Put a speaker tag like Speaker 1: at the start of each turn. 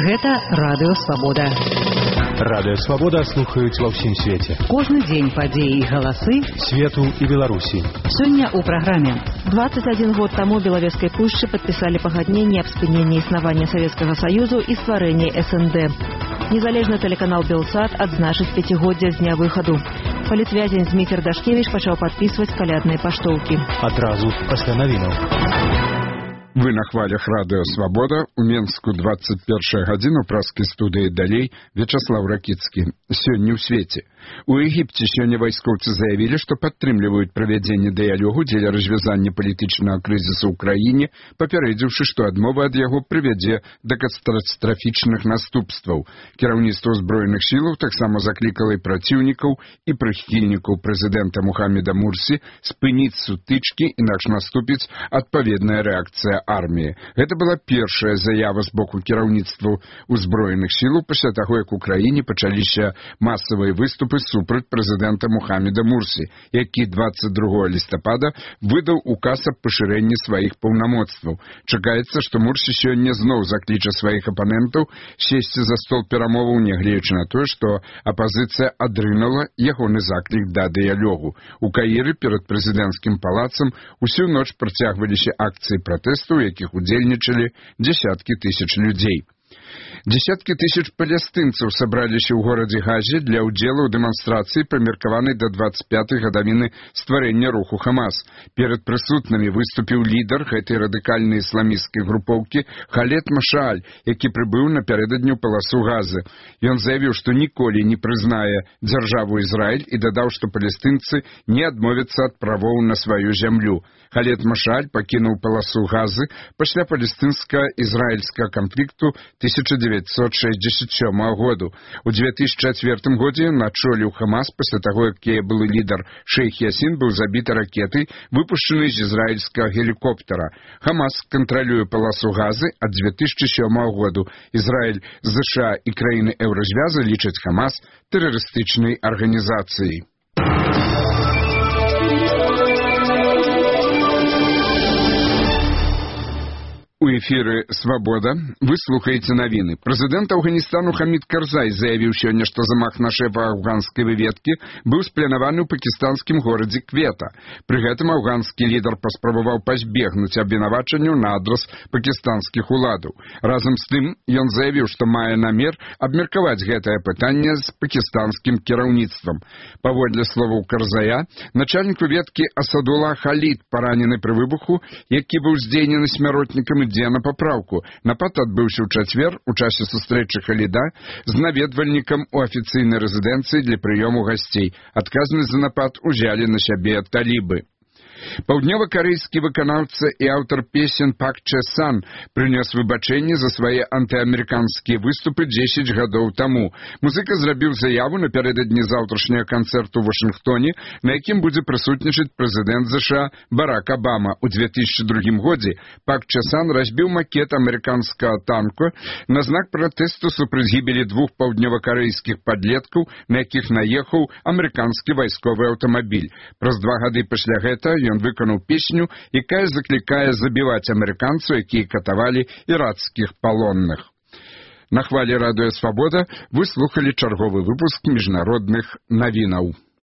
Speaker 1: Гэта Радыё Свабода.
Speaker 2: Радыё Свабода слухаюць ва ўсім свеце.
Speaker 1: Кожны дзень падзеі і галасы
Speaker 2: свету і Беларусі.
Speaker 1: Сёння ў праграме.
Speaker 3: 21 год таму Белавежскай пушчы падпісалі пагадненне аб спыненні існавання Савецкага Саюзу і стварэнні СНД. Незалежны тэлеканал Белсат адзначыць 5-годдзе з дня выхаду. Палітвязень Зміцер Дашкевіч пачаў падпісваць калядныя паштоўкі.
Speaker 2: Адразу пасля навінаў.
Speaker 4: Вы на хвалях Радыё Свабода. У Менску 21 гадзіна, у праскай студыі далей Вячаслав Ракіцкі. Сёння ў свеце. У Егіпце сёння вайскоўцы заявілі, што падтрымліваюць правядзенне дыялогу дзеля развязання палітычнага крызісу ў краіне, папярэдзіўшы, што адмова ад яго прывядзе да катастрафічных наступстваў. Кіраўніцтва ўзброеных сілаў таксама заклікала і праціўнікаў і прыхільнікаў прэзідэнта Мухаммеда Мурсі спыніць сутычкі, інакш наступіць адпаведная рэакцыя арміі. Гэта была першая заява з боку кіраўніцтва ўзброеных сілаў пасля таго, як у краіне пачаліся масавыя выступы супраць прэзідэнта Мухаммеда Мурсі, які 22 лістапада выдаў указ аб пашырэнні сваіх паўнамоцтваў. Чакаецца, што Мурсі сёння зноў закліча сваіх апанентаў сесці за стол перамоваў, нягледзячы на тое, што апазіцыя адрынула ягоны заклік да дыялогу. У Каіры перад прэзідэнцкім палацам усю ноч працягваліся акцыі пратэсту, у якіх удзельнічалі дзесяткі тысяч людзей. Десяткі тысяч палестынцаў сабраліся ў горадзе Газе для ўдзелу ў дэманстрацыі, прымеркаванай да 25-й гадавіны стварэння руху Хамас. Перад прысутнымі выступіў лідар гэтай радыкальнай ісламісцкай групоўкі Халед Машааль, які прыбыў напярэдадні ў паласу Газы. Ён заявіў, што ніколі не прызнае дзяржаву Ізраіль і дадаў, што палестынцы не адмовяцца ад правоў на сваю зямлю. Халед Машааль пакінуў паласу Газы пасля палестынска-ізраільскага канфлікту 1967 году. У 2004 годзе ён ачоліў Хамас пасля таго, як яе былы лідар Шейх Ясін быў забіты ракетай, выпушчанай з ізраільскага гелікоптера. Хамас кантралюе паласу Газы ад 2007 году. Ізраіль, США і краіны Еўразвяза лічаць Хамас тэрарыстычнай арганізацыяй. У эфіры «Свабода» вы слухаеце навіны. Прэзідэнт Афганістану Хамід Карзай заявіў сёння, што замах на шэфа афганскай выведкі быў спланаваны ў пакістанскім горадзе Квета. Пры гэтым афганскі лідар паспрабаваў пазбегнуць абвінавачанняў на адрас пакістанскіх уладаў. Разам з тым, ён заявіў, што мае намер абмеркаваць гэтае пытанне з пакістанскім кіраўніцтвам. Паводле словаў Карзая, начальнік выведкі Асадулла Халід паранены пры выбуху, які быў здзейнены смяротнікам, ідзе на папраўку. Напад адбыўся ў чацвер у часе сустрэчы Халіда з наведвальнікам у афіцыйнай рэзідэнцыі для прыёму гасцей. Адказнасць за напад узялі на сябе талібы. Паўднёва-карэйскі выканаўца і аўтар песен Пак Чэ Сан прынёс выбачэнне за свае антыамерыканскія выступы 10 гадоў таму. Музыка зрабіў заяву напярэдадні заўтрашняга канцэрту ў Вашынгтоне, на якім будзе прысутнічаць прэзідэнт США Барак Абама. У 2002 годзе Пак Чэ Сан разбіў макет амерыканскага танка на знак пратэсту супраць гібелі 2 паўднёва-карэйскіх падлеткаў, на якіх наехаў амерыканскі вайсковы аўтамабіль. Праз 2 гады пасля гэта ён выканаў песню, якая заклікае забіваць амерыканцаў, якія катавалі іракскіх палонных. На хвалі Радыё Свабода вы слухалі чарговы выпуск міжнародных навінаў.